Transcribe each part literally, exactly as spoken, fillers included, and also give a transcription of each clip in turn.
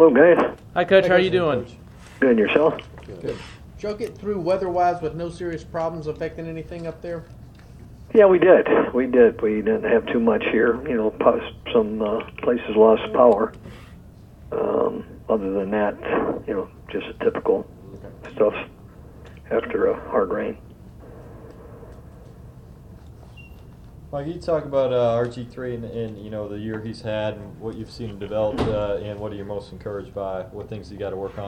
Hello, guys. Hi, Coach. How are you doing? Good, and yourself? Good. Did y'all get through weather-wise with no serious problems affecting anything up there? Yeah, we did. We did. We didn't have too much here. You know, po- some uh, places lost power. Um, other than that, you know, just a typical okay. stuff after a hard rain. Mike, you talk about uh, R G three and, and you know the year he's had and what you've seen him develop, uh, and what are you most encouraged by? What things you got to work on?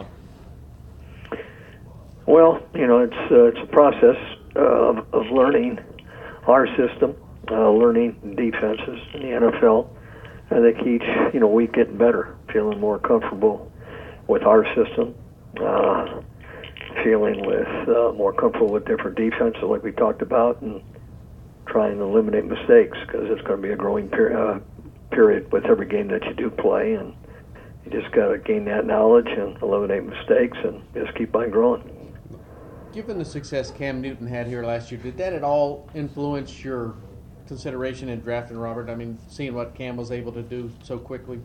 Well, you know, it's uh, it's a process uh, of, of learning our system, uh, learning defenses in the N F L. I think each you know week getting better, feeling more comfortable with our system, uh, feeling with uh, more comfortable with different defenses, like we talked about, and trying to eliminate mistakes, because it's going to be a growing per- uh, period with every game that you do play, and you just got to gain that knowledge and eliminate mistakes and just keep on growing. Given the success Cam Newton had here last year, did that at all influence your consideration in drafting Robert? I mean, seeing what Cam was able to do so quickly?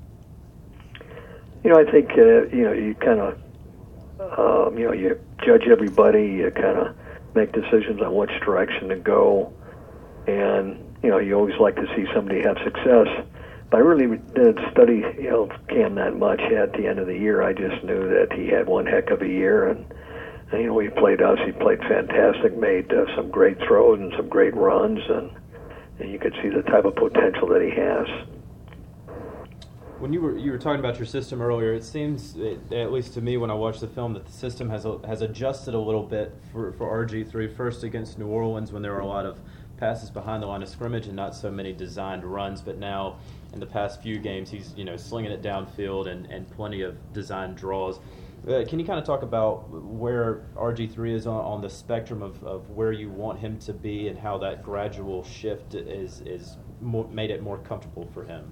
You know, I think, uh, you know, you kind of, um, you know, you judge everybody, you kind of make decisions on which direction to go. And, you know, you always like to see somebody have success. But I really didn't study, you know, Cam that much at the end of the year. I just knew that he had one heck of a year. And, and you know, he played us. He played fantastic, made uh, some great throws and some great runs. And, and you could see the type of potential that he has. When you were you were talking about your system earlier, it seems, it, at least to me when I watched the film, that the system has has adjusted a little bit for, for R G three. First against New Orleans when there were a lot of passes behind the line of scrimmage and not so many designed runs, but now in the past few games he's you know slinging it downfield and, and plenty of designed draws. Uh, can you kind of talk about where R G three is on, on the spectrum of, of where you want him to be and how that gradual shift is is more, made it more comfortable for him?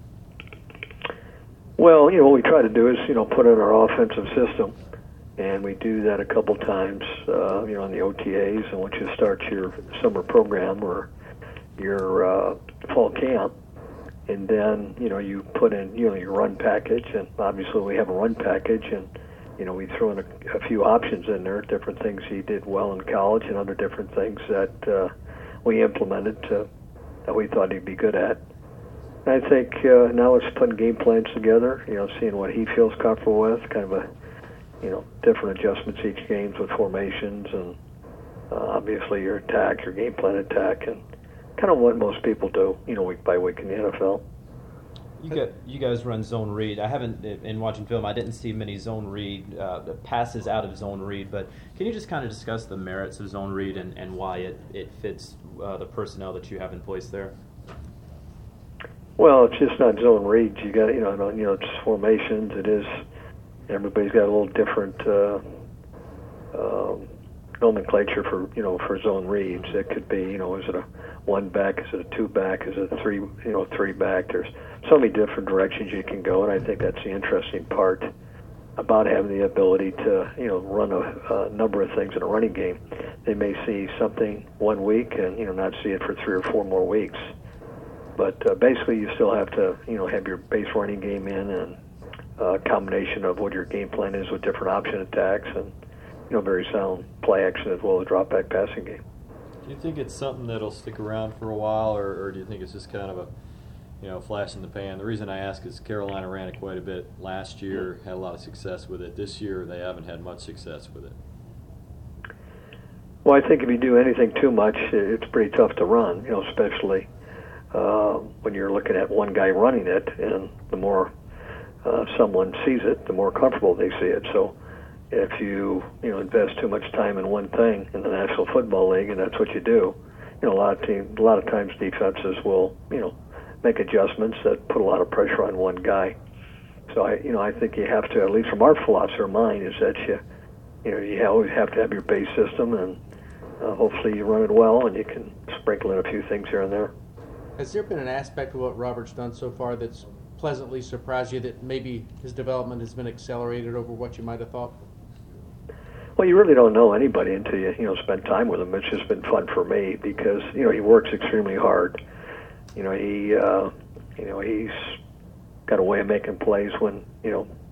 Well, you know, what we try to do is, you know, put in our offensive system, and we do that a couple times, uh, you know, on the O T As, and once you start your summer program or your uh, fall camp, and then, you know, you put in, you know, your run package, and obviously we have a run package, and, you know, we throw in a, a few options in there, different things he did well in college and other different things that uh, we implemented to, that we thought he'd be good at. I think uh, now it's putting game plans together, you know, seeing what he feels comfortable with, kind of a, you know, different adjustments each game with formations and uh, obviously your attack, your game plan attack, and kind of what most people do, you know, week by week in the N F L. You got you guys run zone read. I haven't, in watching film, I didn't see many zone read uh, passes out of zone read, but can you just kind of discuss the merits of zone read and, and why it, it fits uh, the personnel that you have in place there? Well, it's just not zone reads. You got, you know, you know, it's formations. It is. Everybody's got a little different uh, um, nomenclature for, you know, for zone reads. It could be, you know, is it a one back? Is it a two back? Is it a three, you know, three back? There's so many different directions you can go, and I think that's the interesting part about having the ability to, you know, run a, a number of things in a running game. They may see something one week and, you know, not see it for three or four more weeks. But uh, basically, you still have to, you know, have your base running game in, and a uh, combination of what your game plan is with different option attacks, and, you know, very sound play action as well as drop back passing game. Do you think it's something that'll stick around for a while, or, or do you think it's just kind of a, you know, flash in the pan? The reason I ask is Carolina ran it quite a bit last year, had a lot of success with it. This year, they haven't had much success with it. Well, I think if you do anything too much, it's pretty tough to run, you know, especially Uh, when you're looking at one guy running it, and the more uh, someone sees it, the more comfortable they see it. So if you, you know, invest too much time in one thing in the National Football League, and that's what you do, you know, a lot of team, a lot of times defenses will, you know, make adjustments that put a lot of pressure on one guy. So I, you know, I think you have to, at least from our philosophy or mine, is that you, you know, you always have to have your base system, and uh, hopefully you run it well, and you can sprinkle in a few things here and there. Has there been an aspect of what Robert's done so far that's pleasantly surprised you, that maybe his development has been accelerated over what you might have thought? Well, you really don't know anybody until you, you know, spend time with him. It's just been fun for me because, you know, he works extremely hard. You know, he, uh, you know, he's got a way of making plays when, you know,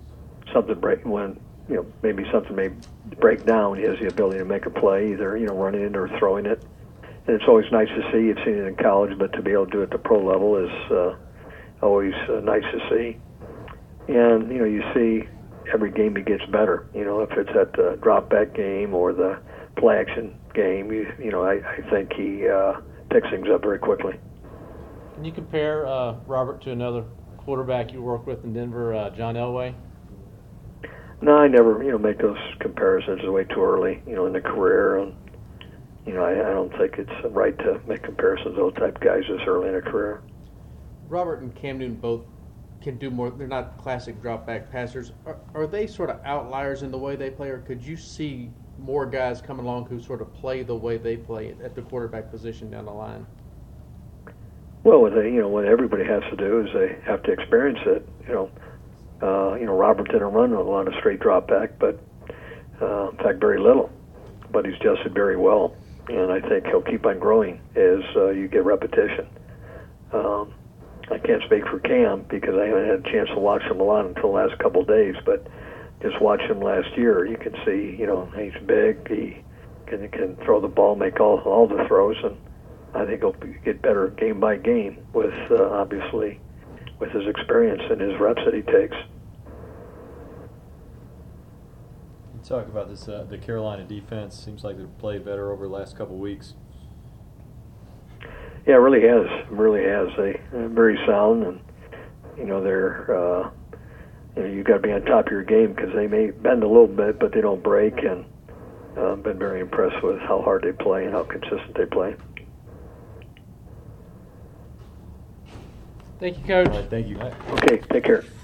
something break when you know maybe something may break down, he has the ability to make a play, either you know running it or throwing it. And it's always nice to see. You've seen it in college, but to be able to do it at the pro level is uh, always uh, nice to see. And you know, you see every game he gets better. You know, if it's at the drop back game or the play action game, you you know, I, I think he uh, picks things up very quickly. Can you compare uh, Robert to another quarterback you worked with in Denver, uh, John Elway? No, I never you know make those comparisons. It's way too early, you know, in the career, and you know, I, I don't think it's right to make comparisons to those type guys this early in a career. Robert and Cam Newton both can do more. They're not classic drop back passers. Are, are they sort of outliers in the way they play, or could you see more guys come along who sort of play the way they play at the quarterback position down the line? Well, what they, you know, what everybody has to do is they have to experience it. You know, uh, you know, Robert didn't run a lot of straight drop back, but uh, in fact, very little. But he's adjusted very well, and I think he'll keep on growing as uh, you get repetition. Um, I can't speak for Cam because I haven't had a chance to watch him a lot until the last couple of days, but just watch him last year, you can see, you know, he's big, he can can throw the ball, make all all the throws, and I think he'll get better game by game with, uh, obviously, with his experience and his reps that he takes. You talk about this, uh, the Carolina defense. Seems like they've played better over the last couple of weeks. Yeah, it really has. It really has. They, they're very sound, and, you know, they're, uh, you know, you've got to be on top of your game because they may bend a little bit, but they don't break, and uh, I've been very impressed with how hard they play and how consistent they play. Thank you, Coach. All right, thank you. Okay, take care.